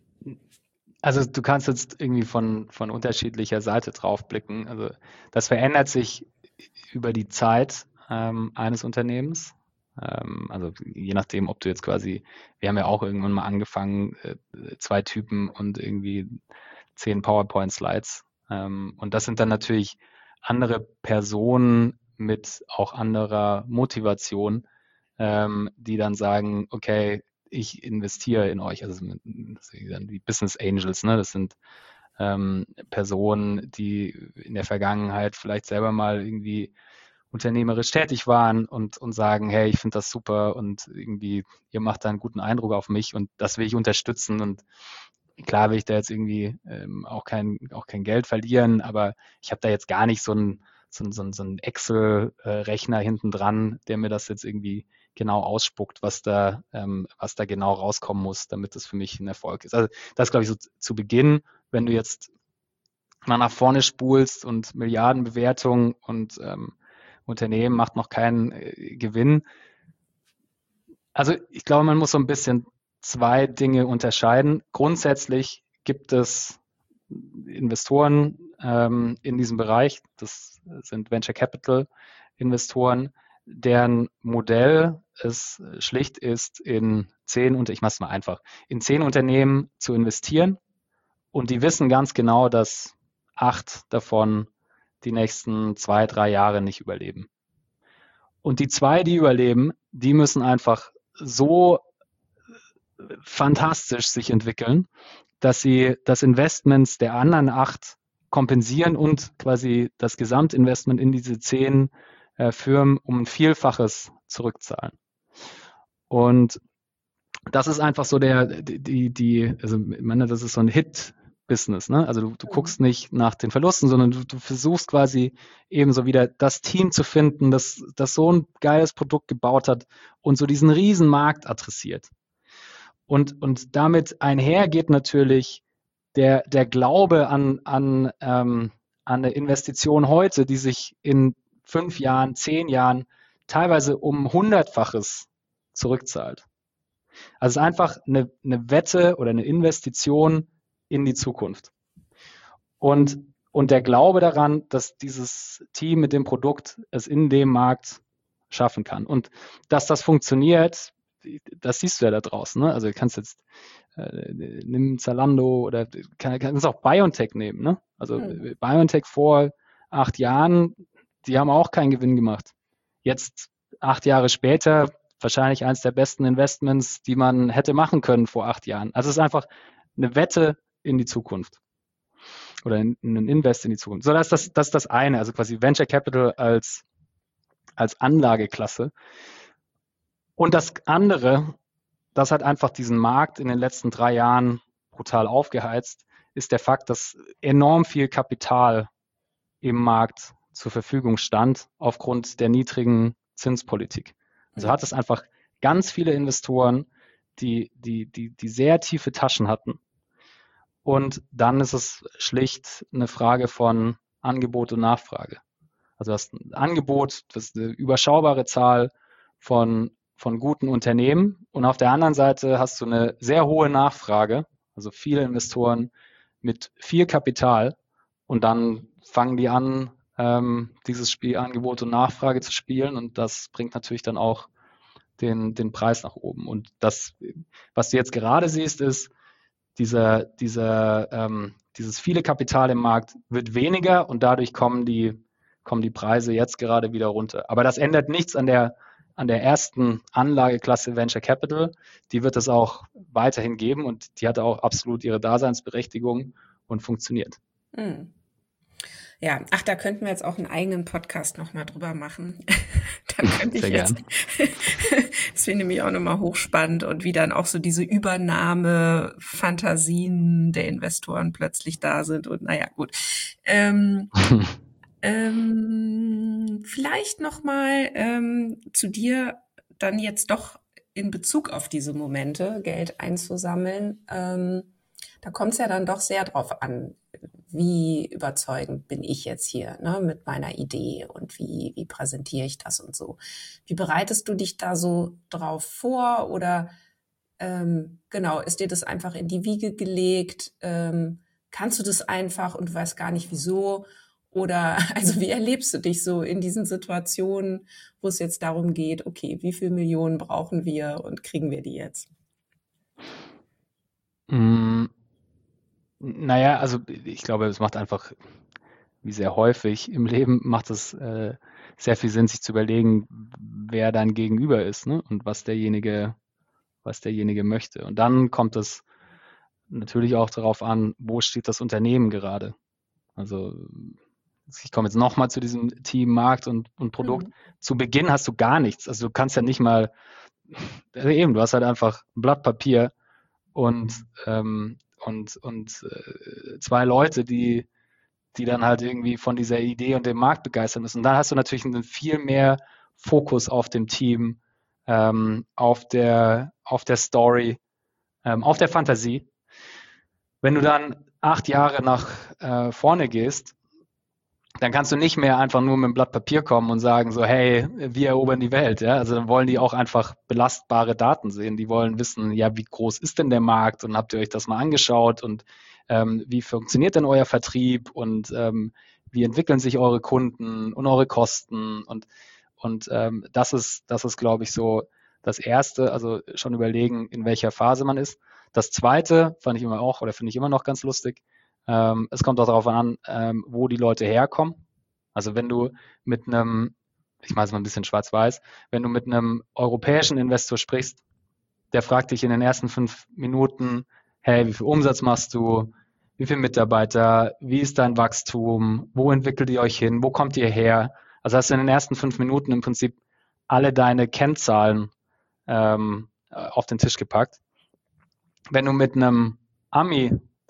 Speaker 2: Also du kannst jetzt irgendwie von, von unterschiedlicher Seite drauf blicken. Also das verändert sich über die Zeit ähm, eines Unternehmens. Ähm, also je nachdem, ob du jetzt quasi, wir haben ja auch irgendwann mal angefangen, äh, zwei Typen und irgendwie zehn PowerPoint-Slides. Ähm, und das sind dann natürlich andere Personen mit auch anderer Motivation, ähm, die dann sagen, okay, ich investiere in euch. Also das sind dann die Business Angels, ne? Das sind ähm, Personen, die in der Vergangenheit vielleicht selber mal irgendwie unternehmerisch tätig waren und, und sagen, hey, ich finde das super und irgendwie, ihr macht da einen guten Eindruck auf mich und das will ich unterstützen. Und klar will ich da jetzt irgendwie ähm, auch kein, auch kein Geld verlieren, aber ich habe da jetzt gar nicht so einen so ein, so ein, so ein Excel-Rechner hinten dran, der mir das jetzt irgendwie genau ausspuckt, was da, ähm, was da genau rauskommen muss, damit das für mich ein Erfolg ist. Also das glaube ich so zu Beginn, wenn du jetzt mal nach vorne spulst und Milliardenbewertung und ähm, Unternehmen macht noch keinen äh, Gewinn. Also ich glaube, man muss so ein bisschen zwei Dinge unterscheiden. Grundsätzlich gibt es Investoren ähm, in diesem Bereich, das sind Venture Capital Investoren, deren Modell es schlicht ist, in zehn, und ich mache es mal einfach, in zehn Unternehmen zu investieren und die wissen ganz genau, dass acht davon die nächsten zwei, drei Jahre nicht überleben. Und die zwei, die überleben, die müssen einfach so fantastisch sich entwickeln, dass sie das Investments der anderen acht kompensieren und quasi das Gesamtinvestment in diese zehn äh, Firmen um ein Vielfaches zurückzahlen. Und das ist einfach so der, die, die, also ich meine, das ist so ein Hit, Business, ne? Also du, du guckst nicht nach den Verlusten, sondern du, du versuchst quasi ebenso wieder das Team zu finden, das, das so ein geiles Produkt gebaut hat und so diesen riesen Markt adressiert. Und, und damit einhergeht natürlich der, der Glaube an, an, ähm, an eine Investition heute, die sich in fünf Jahren, zehn Jahren teilweise um hundertfaches zurückzahlt. Also es ist einfach eine, eine Wette oder eine Investition in die Zukunft. Und, und der Glaube daran, dass dieses Team mit dem Produkt es in dem Markt schaffen kann. Und dass das funktioniert, das siehst du ja da draußen. Ne? Also du kannst jetzt äh, nimm Zalando oder kann, kannst auch BioNTech nehmen. Ne? Also mhm. BioNTech vor acht Jahren, die haben auch keinen Gewinn gemacht. Jetzt acht Jahre später wahrscheinlich eines der besten Investments, die man hätte machen können vor acht Jahren. Also es ist einfach eine Wette in die Zukunft oder ein Invest in die Zukunft. So, das ist das, das ist das eine, also quasi Venture Capital als, als Anlageklasse. Und das andere, das hat einfach diesen Markt in den letzten drei Jahren brutal aufgeheizt, ist der Fakt, dass enorm viel Kapital im Markt zur Verfügung stand aufgrund der niedrigen Zinspolitik. Also hat es einfach ganz viele Investoren, die, die, die, die sehr tiefe Taschen hatten. Und dann ist es schlicht eine Frage von Angebot und Nachfrage. Also das Angebot, das ist eine überschaubare Zahl von, von guten Unternehmen. Und auf der anderen Seite hast du eine sehr hohe Nachfrage, also viele Investoren mit viel Kapital. Und dann fangen die an, ähm, dieses Spiel Angebot und Nachfrage zu spielen. Und das bringt natürlich dann auch den, den Preis nach oben. Und das, was du jetzt gerade siehst, ist, dieser, dieser, ähm, dieses viele Kapital im Markt wird weniger und dadurch kommen die, kommen die Preise jetzt gerade wieder runter. Aber das ändert nichts an der, an der ersten Anlageklasse Venture Capital. Die wird es auch weiterhin geben und die hat auch absolut ihre Daseinsberechtigung und funktioniert.
Speaker 1: Mhm. Ja, ach, da könnten wir jetzt auch einen eigenen Podcast nochmal drüber machen. Dann könnte ich jetzt, das finde ich nämlich auch nochmal hochspannend und wie dann auch so diese Übernahme-Fantasien der Investoren plötzlich da sind und naja, gut. Ähm, ähm, vielleicht nochmal ähm, zu dir dann jetzt doch in Bezug auf diese Momente, Geld einzusammeln. Ähm, da kommt es ja dann doch sehr drauf an, wie überzeugend bin ich jetzt hier, ne, mit meiner Idee und wie, wie präsentiere ich das und so. Wie bereitest du dich da so drauf vor oder ähm, genau, ist dir das einfach in die Wiege gelegt? Ähm, kannst du das einfach und du weißt gar nicht wieso? Oder also wie erlebst du dich so in diesen Situationen, wo es jetzt darum geht, okay, wie viele Millionen brauchen wir und kriegen wir die jetzt?
Speaker 2: Mm. Naja, also ich glaube, es macht einfach, wie sehr häufig im Leben, macht es äh, sehr viel Sinn, sich zu überlegen, wer dein Gegenüber ist, ne? Und was derjenige, was derjenige möchte. Und dann kommt es natürlich auch darauf an, wo steht das Unternehmen gerade. Also ich komme jetzt nochmal zu diesem Team Markt und, und Produkt. Mhm. Zu Beginn hast du gar nichts. Also du kannst ja nicht mal, also eben, du hast halt einfach ein Blatt Papier und ähm, und, und äh, zwei Leute, die, die dann halt irgendwie von dieser Idee und dem Markt begeistert müssen. Und dann hast du natürlich einen viel mehr Fokus auf dem Team, ähm, auf der, auf der Story, ähm, auf der Fantasie. Wenn du dann acht Jahre nach äh, vorne gehst, dann kannst du nicht mehr einfach nur mit einem Blatt Papier kommen und sagen so, hey, wir erobern die Welt. Ja? Also dann wollen die auch einfach belastbare Daten sehen. Die wollen wissen, ja, wie groß ist denn der Markt und habt ihr euch das mal angeschaut und ähm, wie funktioniert denn euer Vertrieb und ähm, wie entwickeln sich eure Kunden und eure Kosten und und ähm, das ist, das ist, glaube ich, so das Erste, also schon überlegen, in welcher Phase man ist. Das Zweite fand ich immer auch oder finde ich immer noch ganz lustig. Ähm, es kommt auch darauf an, ähm, wo die Leute herkommen. Also wenn du mit einem, ich mache es mal ein bisschen schwarz-weiß, wenn du mit einem europäischen Investor sprichst, der fragt dich in den ersten fünf Minuten, hey, wie viel Umsatz machst du? Wie viele Mitarbeiter? Wie ist dein Wachstum? Wo entwickelt ihr euch hin? Wo kommt ihr her? Also hast du in den ersten fünf Minuten im Prinzip alle deine Kennzahlen ähm, auf den Tisch gepackt. Wenn du mit einem Ami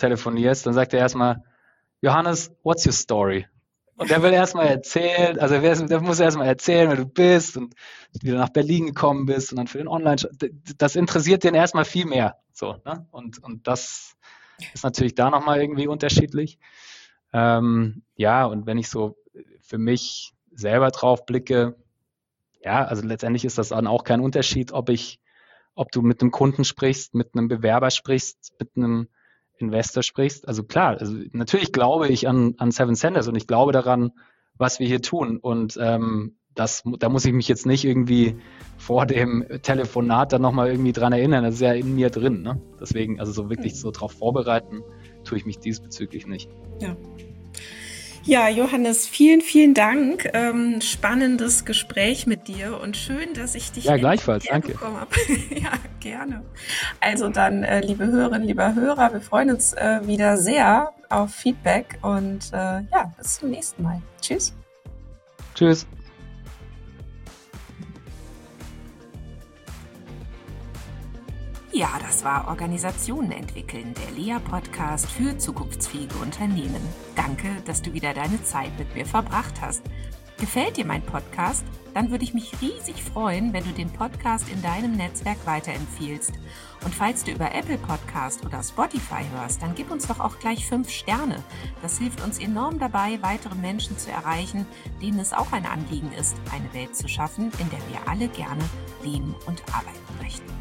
Speaker 2: telefonierst, dann sagt er erstmal, Johannes, what's your story? Und der will erstmal erzählen, also der, der muss erstmal erzählen, wer du bist und wie du nach Berlin gekommen bist und dann für den Online, das interessiert den erstmal viel mehr. So, ne? Und, und das ist natürlich da nochmal irgendwie unterschiedlich. Ähm, ja, und wenn ich so für mich selber drauf blicke, ja, also letztendlich ist das dann auch kein Unterschied, ob ich, ob du mit einem Kunden sprichst, mit einem Bewerber sprichst, mit einem Investor sprichst. Also klar, also natürlich glaube ich an, an Seven Senders und ich glaube daran, was wir hier tun. Und ähm, das, da muss ich mich jetzt nicht irgendwie vor dem Telefonat dann nochmal irgendwie dran erinnern. Das ist ja in mir drin. Ne? Deswegen, also so wirklich so drauf vorbereiten, tue ich mich diesbezüglich nicht.
Speaker 1: Ja. Ja, Johannes, vielen, vielen Dank. Ähm, spannendes Gespräch mit dir und schön, dass ich dich
Speaker 2: ja, gleichfalls, danke.
Speaker 1: bekommen habe. Ja, gerne. Also dann, äh, liebe Hörerinnen, lieber Hörer, wir freuen uns äh, wieder sehr auf Feedback und äh, ja, bis zum nächsten Mal. Tschüss.
Speaker 2: Tschüss.
Speaker 1: Ja, das war Organisationen entwickeln, der L E A-Podcast für zukunftsfähige Unternehmen. Danke, dass du wieder deine Zeit mit mir verbracht hast. Gefällt dir mein Podcast? Dann würde ich mich riesig freuen, wenn du den Podcast in deinem Netzwerk weiterempfiehlst. Und falls du über Apple Podcast oder Spotify hörst, dann gib uns doch auch gleich fünf Sterne. Das hilft uns enorm dabei, weitere Menschen zu erreichen, denen es auch ein Anliegen ist, eine Welt zu schaffen, in der wir alle gerne leben und arbeiten möchten.